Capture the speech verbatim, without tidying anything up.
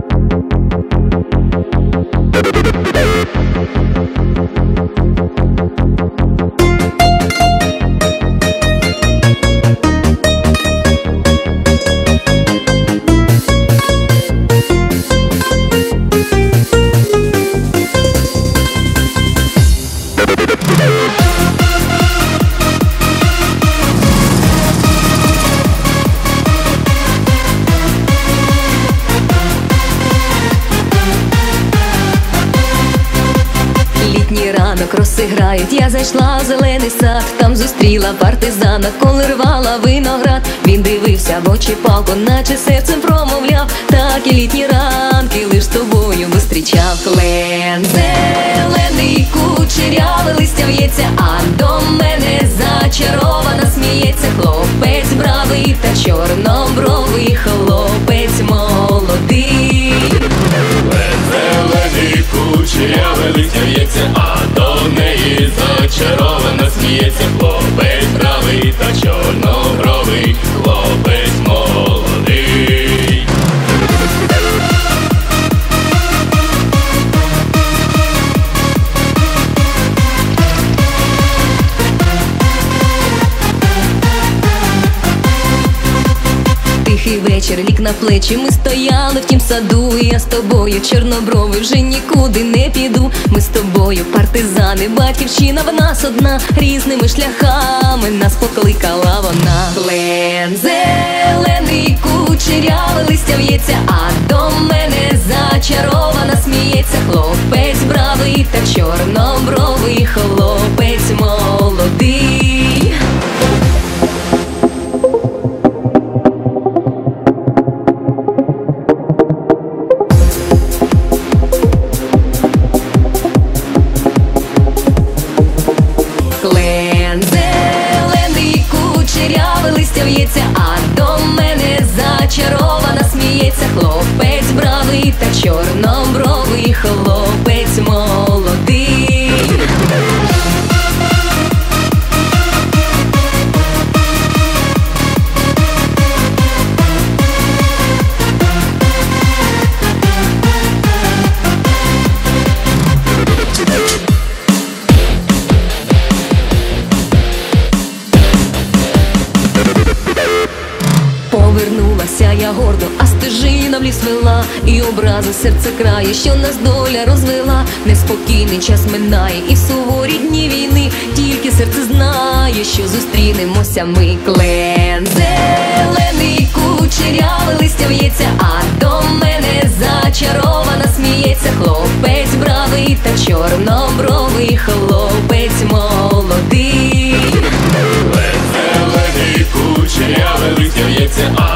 Ранок розіграють, я зайшла в зелений сад, там зустріла партизана, коли рвала виноград. Він дивився в очі палку, наче серцем промовляв, так і літні ранки лиш з тобою зустрічав. Клен зелений, кучеряве листя в'ється, а до мене зачарована сміється. Хлопець бравий та чорнобровий, хлопець молодий. Клен зелений, кучеряве листя в'ється, а до неї зачарована сміється. Хлопець бравий та чорнобровий, хлопець молодий. Тихий вечір ліг на плечі, ми стояли в тім саду. І я з тобою, чорнобровий, вже нікуди не піду. Ми з тобою партизани, батьківщина в нас одна, різними шляхами нас покликала вона. Клен зелений, кучеряве листя в'ється, а до мене зачарована сміється. Хлопець бравий та чорнобровий, хлопець молодий. Клен зелений, кучеряве листя в'ється, а до мене зачарована сміється. Хлопець бравий та чорнобровий, хлопець молодий. Повернулася я гордо, а стежина в ліс вела, і образи серце крає, що нас доля розвела. Неспокійний час минає, і в суворі дні війни тільки серце знає, що зустрінемося ми. Клен зелений, кучеряве листя в'ється, а до мене зачарована сміється. Хлопець бравий та чорнобровий, хлопець молодий. Клен зелений, кучеряве листя в'ється,